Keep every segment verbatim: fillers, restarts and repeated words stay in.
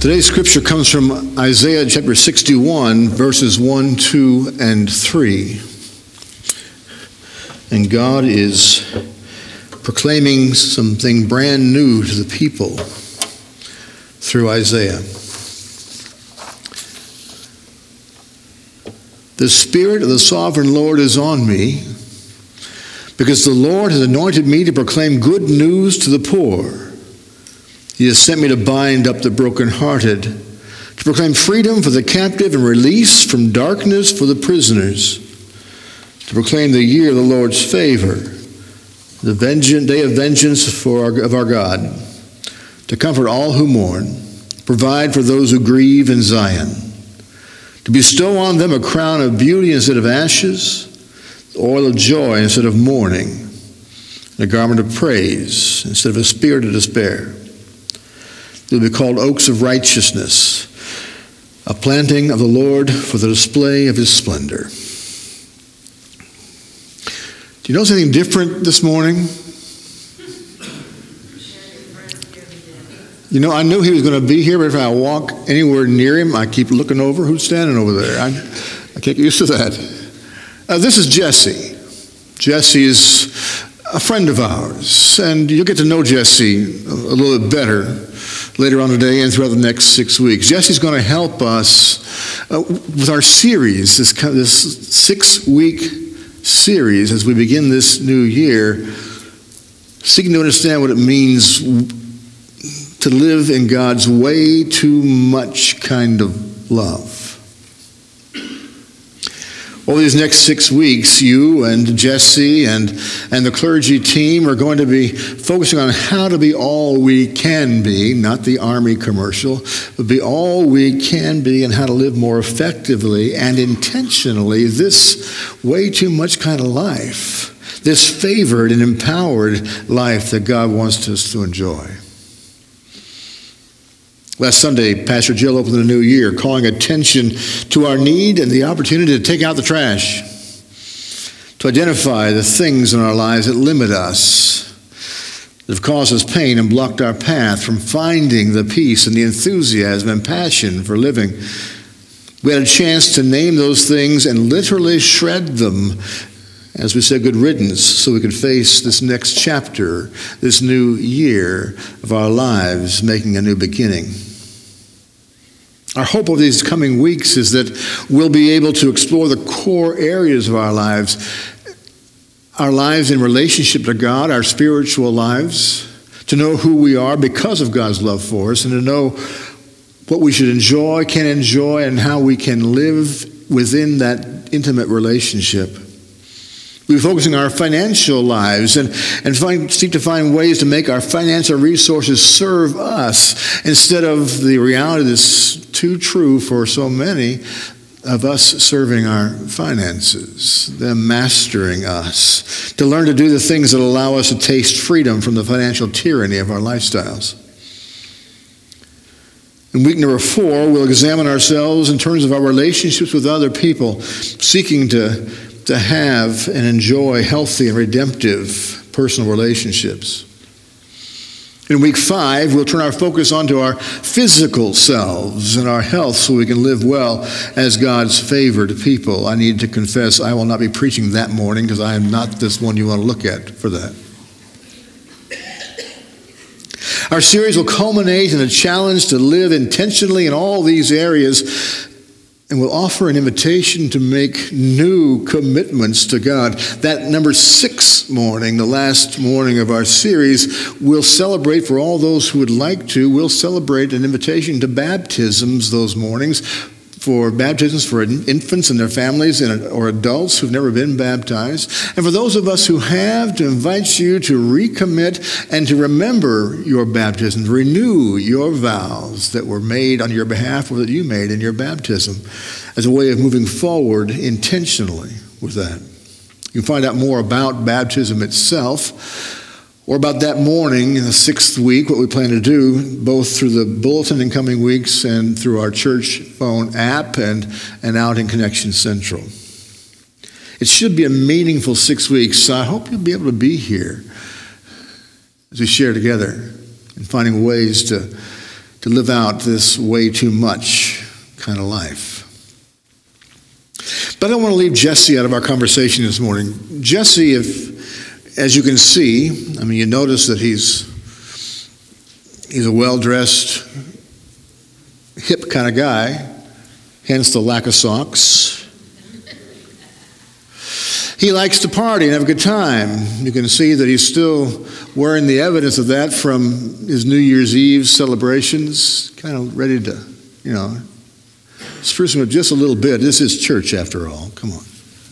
Today's scripture comes from Isaiah chapter sixty-one, verses one, two, and three. And God is proclaiming something brand new to the people through Isaiah. The Spirit of the Sovereign Lord is on me, because the Lord has anointed me to proclaim good news to the poor. He has sent me to bind up the brokenhearted, to proclaim freedom for the captive and release from darkness for the prisoners, to proclaim the year of the Lord's favor, the vengeance, day of vengeance for our, of our God, to comfort all who mourn, provide for those who grieve in Zion, to bestow on them a crown of beauty instead of ashes, the oil of joy instead of mourning, and a garment of praise instead of a spirit of despair. They'll be called oaks of righteousness, a planting of the Lord for the display of his splendor. Do you notice anything different this morning? You know, I knew he was going to be here, but if I walk anywhere near him, I keep looking over. Who's standing over there? I, I can't get used to that. Uh, this is Jesse. Jesse is a friend of ours, and you'll get to know Jesse a, a little bit better later on today and throughout the next six weeks. Jesse's going to help us uh, with our series, this, this six-week series as we begin this new year, seeking to understand what it means to live in God's way too much kind of love. Over these next six weeks, you and Jesse and, and the clergy team are going to be focusing on how to be all we can be, not the Army commercial, but be all we can be and how to live more effectively and intentionally this way too much kind of life, this favored and empowered life that God wants us to enjoy. Last Sunday, Pastor Jill opened the new year, calling attention to our need and the opportunity to take out the trash, to identify the things in our lives that limit us, that have caused us pain and blocked our path from finding the peace and the enthusiasm and passion for living. We had a chance to name those things and literally shred them as we said good riddance, so we could face this next chapter, this new year of our lives, making a new beginning. Our hope over these coming weeks is that we'll be able to explore the core areas of our lives, our lives in relationship to God, our spiritual lives, to know who we are because of God's love for us, and to know what we should enjoy, can enjoy, and how we can live within that intimate relationship. We're focusing on our financial lives and, and find, seek to find ways to make our financial resources serve us instead of the reality that's too true for so many of us serving our finances, them mastering us, to learn to do the things that allow us to taste freedom from the financial tyranny of our lifestyles. In week number four, we'll examine ourselves in terms of our relationships with other people, seeking to to have and enjoy healthy and redemptive personal relationships. In week five, we'll turn our focus onto our physical selves and our health so we can live well as God's favored people. I need to confess I will not be preaching that morning because I am not this one you want to look at for that. Our series will culminate in a challenge to live intentionally in all these areas, and we'll offer an invitation to make new commitments to God. That number six morning, the last morning of our series, we'll celebrate for all those who would like to. We'll celebrate an invitation to baptisms those mornings, for baptisms for infants and their families and or adults who've never been baptized. And for those of us who have, to invite you to recommit and to remember your baptism, renew your vows that were made on your behalf or that you made in your baptism as a way of moving forward intentionally with that. You can find out more about baptism itself or about that morning in the sixth week, what we plan to do, both through the bulletin in coming weeks and through our church phone app and, and out in Connection Central. It should be a meaningful six weeks, so I hope you'll be able to be here as we share together and finding ways to to live out this way too much kind of life. But I don't want to leave Jesse out of our conversation this morning. Jesse, if, as you can see, I mean, you notice that he's he's a well-dressed, hip kind of guy, hence the lack of socks. He likes to party and have a good time. You can see that he's still wearing the evidence of that from his New Year's Eve celebrations, kind of ready to, you know, spruce him up just a little bit. This is church after all. Come on.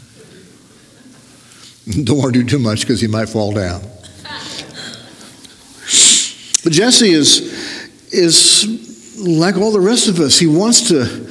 Don't want to do too much because he might fall down. But Jesse is, is like all the rest of us. He wants to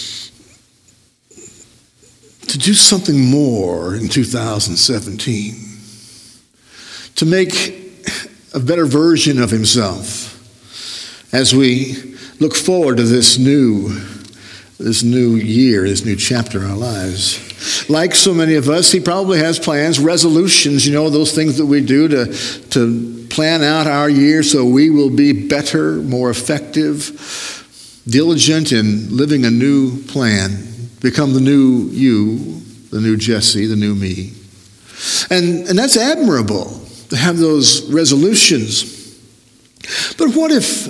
to do something more in two thousand seventeen, to make a better version of himself as we look forward to this new, this new year, this new chapter in our lives. Like so many of us, he probably has plans, resolutions, you know, those things that we do to, to plan out our year so we will be better, more effective, diligent in living a new plan. Become the new you, the new Jesse, the new me. And, and that's admirable to have those resolutions. But what if,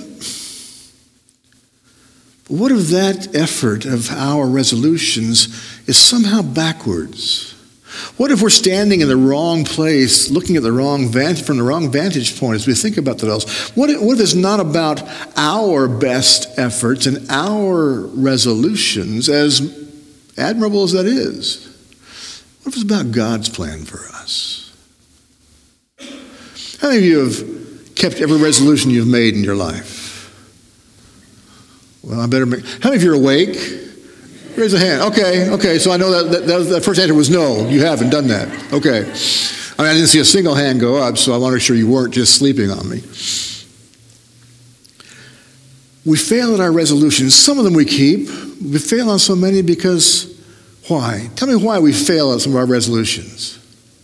what if that effort of our resolutions is somehow backwards? What if we're standing in the wrong place, looking at the wrong vantage, from the wrong vantage point as we think about that else? What if, what if it's not about our best efforts and our resolutions, as admirable as that is? What if it's about God's plan for us? How many of you have kept every resolution you've made in your life? Well, I better make... How many of you are awake? Raise a hand. Okay, okay, so I know that, that, that, was, that first answer was no, you haven't done that. Okay. I mean, I didn't see a single hand go up, so I want to make sure you weren't just sleeping on me. We fail at our resolutions. Some of them we keep. We fail on so many because, why? Tell me why we fail at some of our resolutions.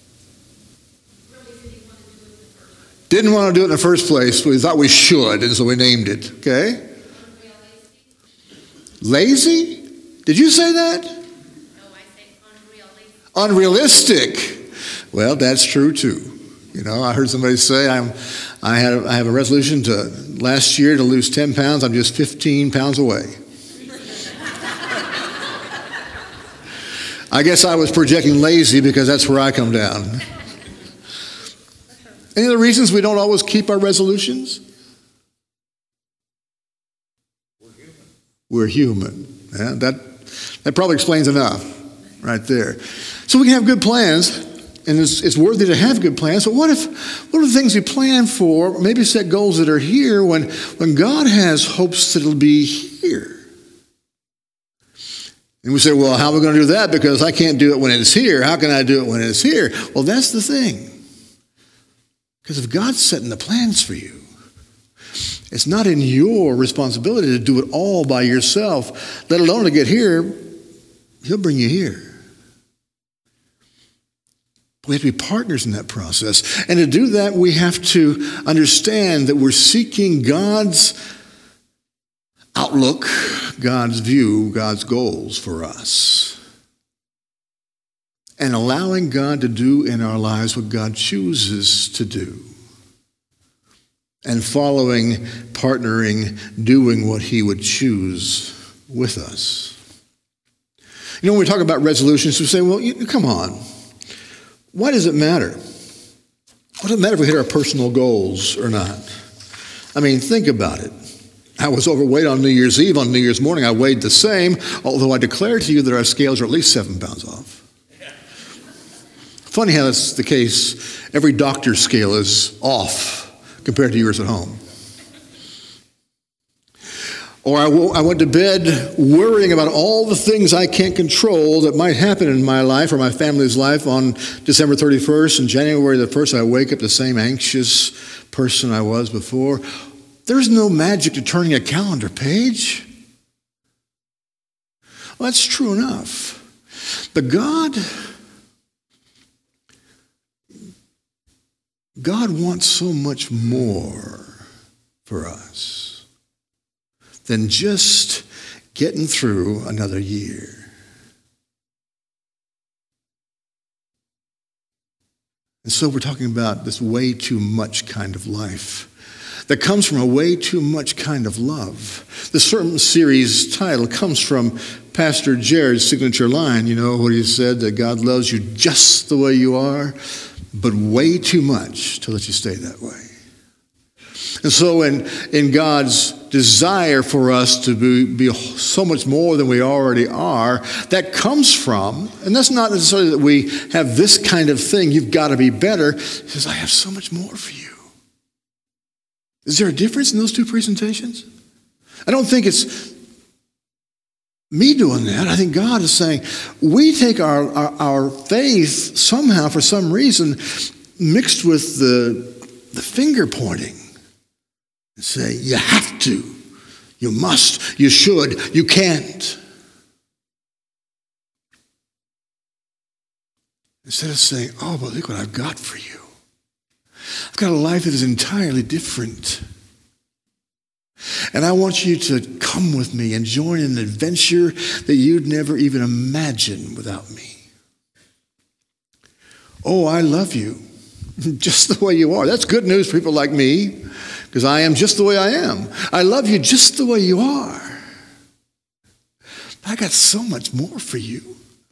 Didn't want to do it in the first place. We thought we should, and so we named it. Okay? Lazy? Did you say that? No, I say unrealistic. Unrealistic. Well, that's true too. You know, I heard somebody say, I'm, I had, a, I have a resolution to last year to lose ten pounds. I'm just fifteen pounds away. I guess I was projecting lazy because that's where I come down. Any other reasons we don't always keep our resolutions? We're human. We're human. Yeah, that that probably explains enough right there. So we can have good plans, and it's, it's worthy to have good plans. But what if, what are the things we plan for, maybe set goals that are here when, when God has hopes that it'll be here? And we say, well, how are we going to do that? Because I can't do it when it's here. How can I do it when it's here? Well, that's the thing. Because if God's setting the plans for you, it's not in your responsibility to do it all by yourself, let alone to get here. He'll bring you here. We have to be partners in that process. And to do that, we have to understand that we're seeking God's outlook, God's view, God's goals for us. And allowing God to do in our lives what God chooses to do. And following, partnering, doing what he would choose with us. You know, when we talk about resolutions, we say, well, you, come on. Why does it matter? What does it matter if we hit our personal goals or not? I mean, think about it. I was overweight on New Year's Eve. On New Year's morning, I weighed the same, although I declare to you that our scales are at least seven pounds off. Funny how that's the case. Every doctor's scale is off compared to yours at home. Or I, w- I went to bed worrying about all the things I can't control that might happen in my life or my family's life on December thirty-first. And January the first, I wake up the same anxious person I was before. There's no magic to turning a calendar page. Well, that's true enough. But God, God wants so much more for us. than just getting through another year. And so we're talking about this way too much kind of life that comes from a way too much kind of love. The sermon series title comes from Pastor Jared's signature line, you know, what he said, that God loves you just the way you are, but way too much to let you stay that way. And so in, in God's desire for us to be, be so much more than we already are, that comes from, and that's not necessarily that we have this kind of thing, you've got to be better. He says, I have so much more for you. Is there a difference in those two presentations? I don't think it's me doing that. I think God is saying, we take our, our, our faith somehow, for some reason, mixed with the, the finger pointing. And say, you have to, you must, you should, you can't. Instead of saying, oh, but look what I've got for you. I've got a life that is entirely different. And I want you to come with me and join in an adventure that you'd never even imagine without me. Oh, I love you just the way you are. That's good news for people like me, because I am just the way I am. I love you just the way you are. But I got so much more for you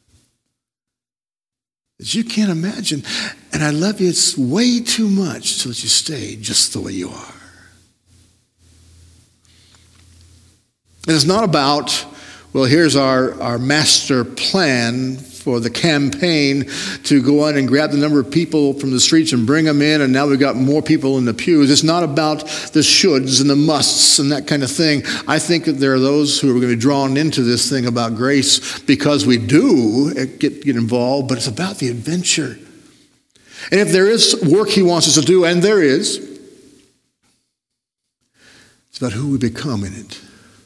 that you can't imagine. And I love you, it's way too much to let you stay just the way you are. And it's not about, well, here's our, our master plan for the campaign to go on and grab the number of people from the streets and bring them in, and now we've got more people in the pews. It's not about the shoulds and the musts and that kind of thing. I think that there are those who are going to be drawn into this thing about grace because we do get, get involved, but it's about the adventure. And if there is work he wants us to do, and there is, it's about who we become in it.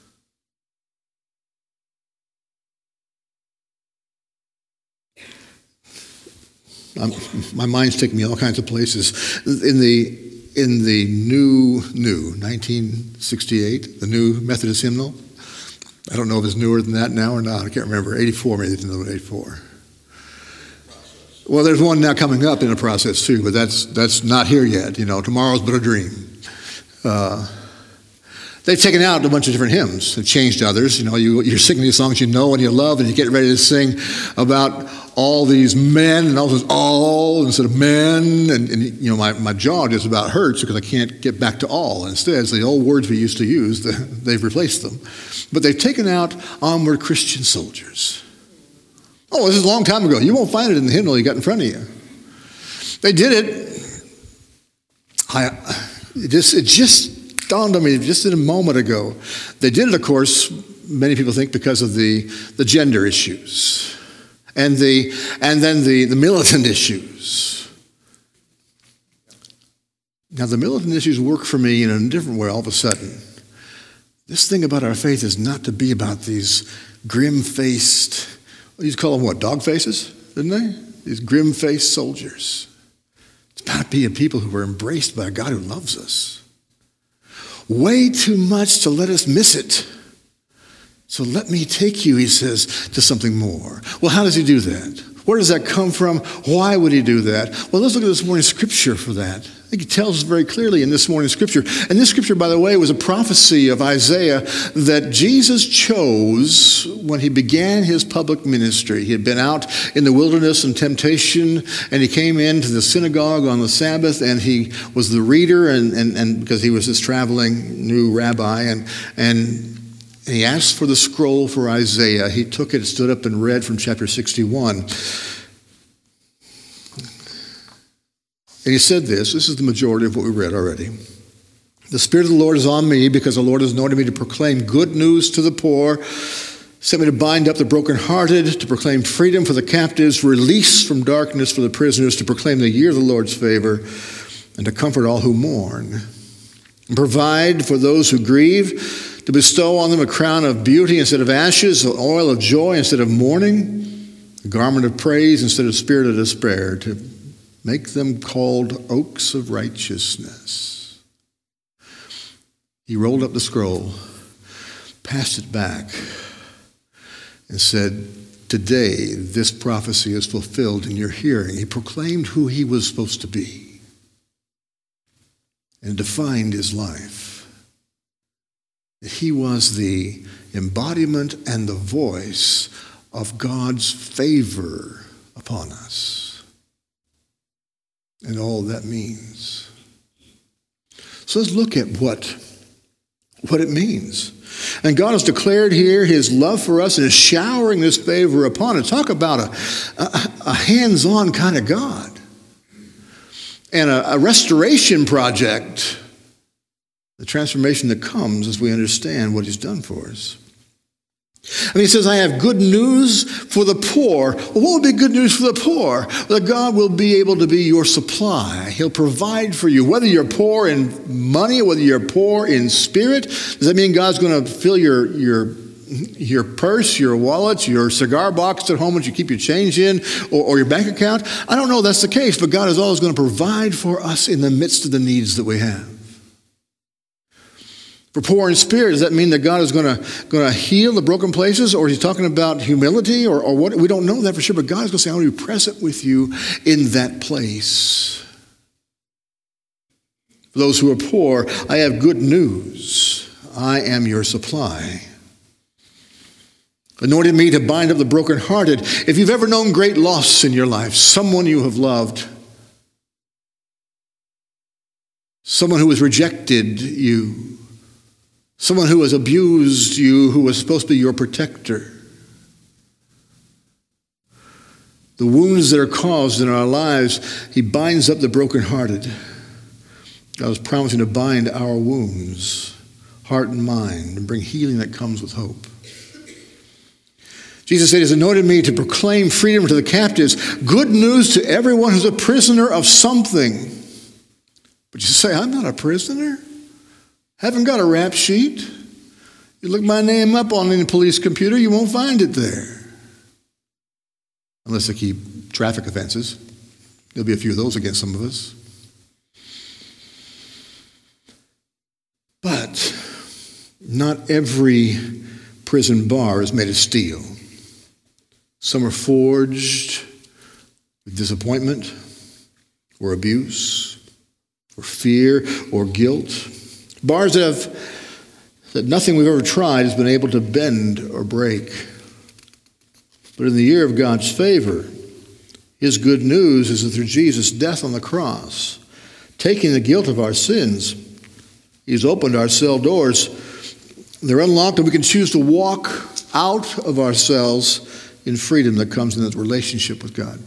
I'm, my mind's taking me all kinds of places. In the in the new new nineteen sixty-eight, the new Methodist hymnal. I don't know if it's newer than that now or not. I can't remember. eighty-four, maybe it's another eighty-four. Well, there's one now coming up in the process too, but that's that's not here yet. You know, tomorrow's but a dream. Uh, They've taken out a bunch of different hymns. They've changed others. You know, you, you're singing these songs you know and you love, and you get ready to sing about all these men and all those all instead of men. And, and you know, my, my jaw just about hurts because I can't get back to all. Instead, it's the old words we used to use. The, they've replaced them. But they've taken out onward Christian soldiers. Oh, this is a long time ago. You won't find it in the hymnal you got in front of you. They did it. I, it just, it just dawned on me just in a moment ago. They did it, of course, many people think because of the, the gender issues and the and then the, the militant issues. Now, the militant issues work for me in a different way all of a sudden. This thing about our faith is not to be about these grim-faced, you call them what, dog faces, didn't they? These grim-faced soldiers. It's about being people who are embraced by a God who loves us. Way too much to let us miss it. So let me take you, he says, to something more. Well, how does he do that? Where does that come from? Why would he do that? Well, let's look at this morning's scripture for that. I think he tells us very clearly in this morning's scripture. And this scripture, by the way, was a prophecy of Isaiah that Jesus chose when he began his public ministry. He had been out in the wilderness and temptation, and he came into the synagogue on the Sabbath, and he was the reader, and, and, and because he was this traveling new rabbi, and and And he asked for the scroll for Isaiah. He took it, stood up, and read from chapter sixty-one. And he said this. This is the majority of what we read already. The Spirit of the Lord is on me because the Lord has anointed me to proclaim good news to the poor, sent me to bind up the brokenhearted, to proclaim freedom for the captives, release from darkness for the prisoners, to proclaim the year of the Lord's favor, and to comfort all who mourn, and provide for those who grieve, to bestow on them a crown of beauty instead of ashes, an oil of joy instead of mourning, a garment of praise instead of spirit of despair, to make them called oaks of righteousness. He rolled up the scroll. passed it back and said, today this prophecy is fulfilled in your hearing. He proclaimed who he was supposed to be and defined his life. He was the embodiment and the voice of God's favor upon us and all that means. So let's look at what, what it means. And God has declared here his love for us and is showering this favor upon us. Talk about a, a, a hands-on kind of God. And a, a restoration project. The transformation that comes as we understand what he's done for us. I mean, he says, I have good news for the poor. Well, what would be good news for the poor? That God will be able to be your supply. He'll provide for you. Whether you're poor in money, whether you're poor in spirit, does that mean God's going to fill your, your, your purse, your wallet, your cigar box at home that you keep your change in, or, or your bank account? I don't know if that's the case, but God is always going to provide for us in the midst of the needs that we have. For poor in spirit, does that mean that God is going to, going to heal the broken places? Or is he talking about humility? Or, or what? We don't know that for sure, but God is going to say, I want to be present with you in that place. For those who are poor, I have good news. I am your supply. Anointed me to bind up the brokenhearted. If you've ever known great loss in your life, someone you have loved, someone who has rejected you, someone who has abused you, who was supposed to be your protector. The wounds that are caused in our lives, he binds up the brokenhearted. God is promising to bind our wounds, heart and mind, and bring healing that comes with hope. Jesus said, he's anointed me to proclaim freedom to the captives, good news to everyone who's a prisoner of something. But you say, I'm not a prisoner. Haven't got a rap sheet. You look my name up on any police computer, you won't find it there. Unless they keep traffic offenses. There'll be a few of those against some of us. But not every prison bar is made of steel. Some are forged with disappointment or abuse or fear or guilt. Bars that have that nothing we've ever tried has been able to bend or break. But in the year of God's favor, his good news is that through Jesus' death on the cross, taking the guilt of our sins, he's opened our cell doors. They're unlocked, and we can choose to walk out of our cells in freedom that comes in that relationship with God.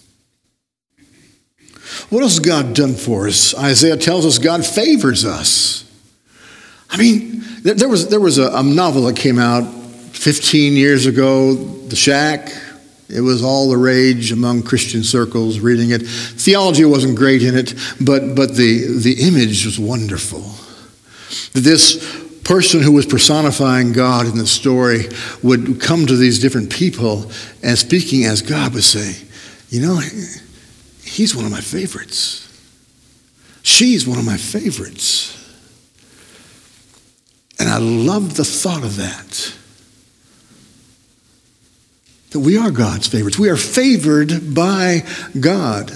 What else has God done for us? Isaiah tells us God favors us. I mean, there was there was a, a novel that came out fifteen years ago, The Shack. It was all the rage among Christian circles reading it. Theology wasn't great in it, but but the, the image was wonderful. This person who was personifying God in the story would come to these different people and speaking as God would say, you know, he's one of my favorites. She's one of my favorites. And I love the thought of that. That we are God's favorites. We are favored by God.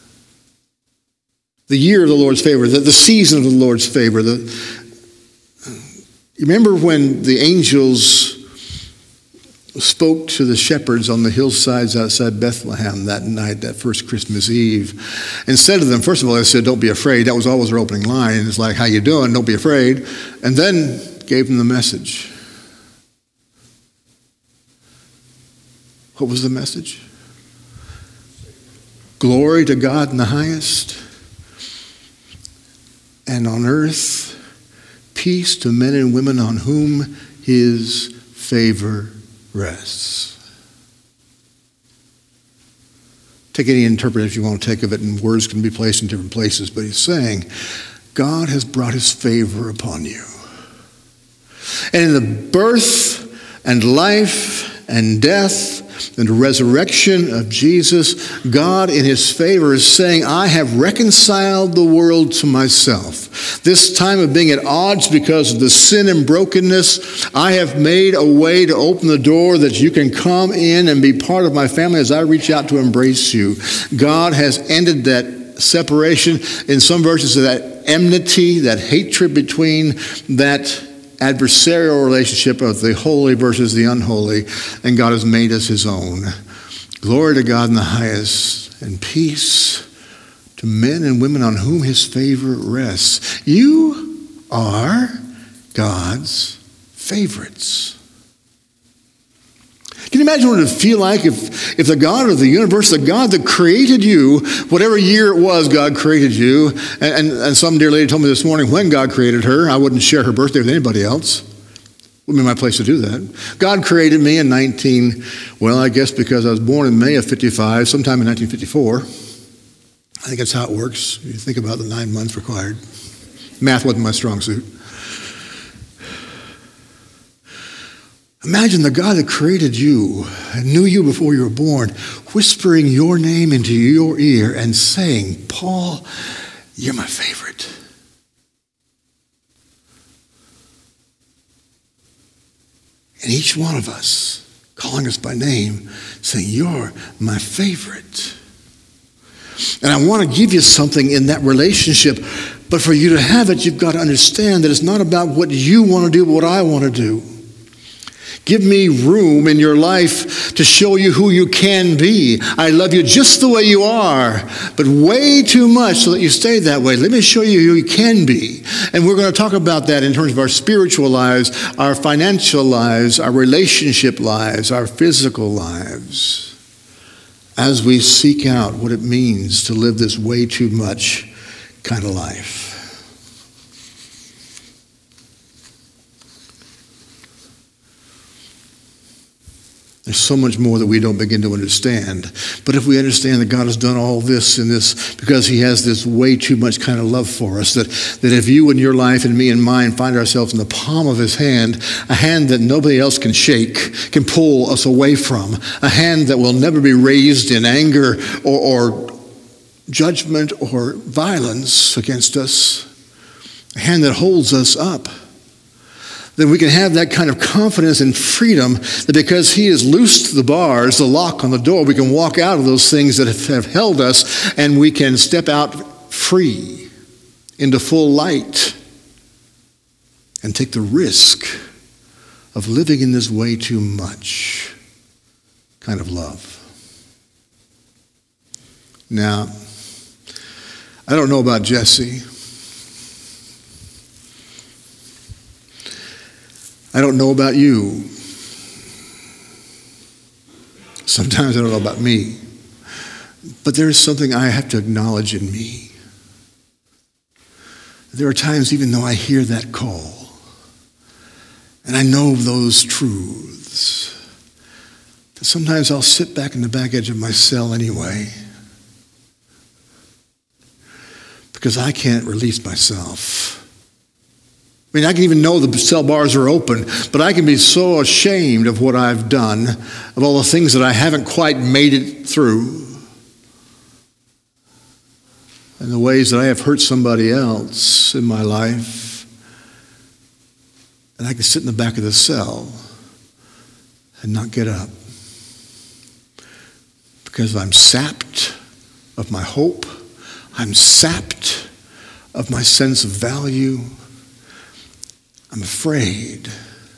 The year of the Lord's favor, the, the season of the Lord's favor. The, you remember when the angels spoke to the shepherds on the hillsides outside Bethlehem that night, that first Christmas Eve, and said to them, first of all, they said, don't be afraid. That was always their opening line. It's like, how you doing? Don't be afraid. And then gave them the message. What was the message? Glory to God in the highest, and on earth, peace to men and women on whom his favor rests. Take any interpretation you want to take of it, and words can be placed in different places, but he's saying, God has brought his favor upon you. And in the birth and life and death and the resurrection of Jesus, God in his favor is saying, I have reconciled the world to myself. This time of being at odds because of the sin and brokenness, I have made a way to open the door that you can come in and be part of my family as I reach out to embrace you. God has ended that separation, in some verses of that enmity, that hatred between that adversarial relationship of the holy versus the unholy, and God has made us his own. Glory to God in the highest, and peace to men and women on whom his favor rests. You are God's favorites. Can you imagine what it would feel like if, if the God of the universe, the God that created you, whatever year it was God created you, and, and, and some dear lady told me this morning when God created her, I wouldn't share her birthday with anybody else. Wouldn't be my place to do that. God created me in nineteen, well, I guess because I was born in May of fifty-five, sometime in nineteen fifty-four. I think that's how it works. You think about the nine months required. Math wasn't my strong suit. Imagine the God that created you and knew you before you were born, whispering your name into your ear and saying, Paul, you're my favorite. And each one of us calling us by name, saying, you're my favorite. And I want to give you something in that relationship, but for you to have it, you've got to understand that it's not about what you want to do, but what I want to do. Give me room in your life to show you who you can be. I love you just the way you are, but way too much so that you stay that way. Let me show you who you can be. And we're going to talk about that in terms of our spiritual lives, our financial lives, our relationship lives, our physical lives, as we seek out what it means to live this way too much kind of life. There's so much more that we don't begin to understand. But if we understand that God has done all this in this because he has this way too much kind of love for us, that, that if you and your life and me and mine find ourselves in the palm of his hand, a hand that nobody else can shake, can pull us away from, a hand that will never be raised in anger or, or judgment or violence against us, a hand that holds us up, then we can have that kind of confidence and freedom that because he has loosed the bars, the lock on the door, we can walk out of those things that have held us and we can step out free into full light and take the risk of living in this way too much kind of love. Now, I don't know about Jesse. I don't know about you. Sometimes I don't know about me. But there is something I have to acknowledge in me. There are times, even though I hear that call, and I know those truths, that sometimes I'll sit back in the back edge of my cell anyway, because I can't release myself. I mean, I can even know the cell bars are open, but I can be so ashamed of what I've done, of all the things that I haven't quite made it through, and the ways that I have hurt somebody else in my life. And I can sit in the back of the cell and not get up because I'm sapped of my hope. I'm sapped of my sense of value. I'm afraid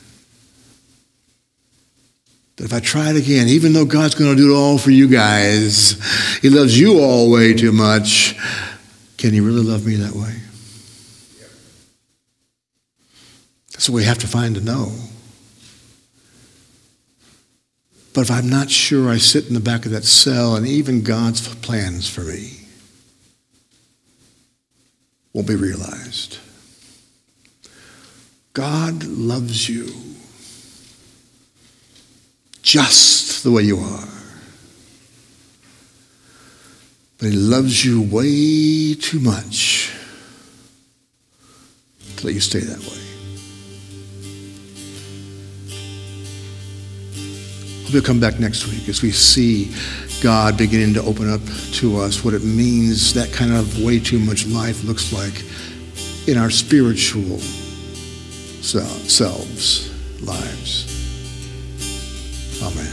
that if I try it again, even though God's going to do it all for you guys, he loves you all way too much, can he really love me that way? That's what we have to find to know. But if I'm not sure, I sit in the back of that cell, and even God's plans for me won't be realized. God loves you just the way you are. But he loves you way too much to let you stay that way. We'll come back next week as we see God beginning to open up to us what it means, that kind of way too much life looks like in our spiritual selves, lives. Amen.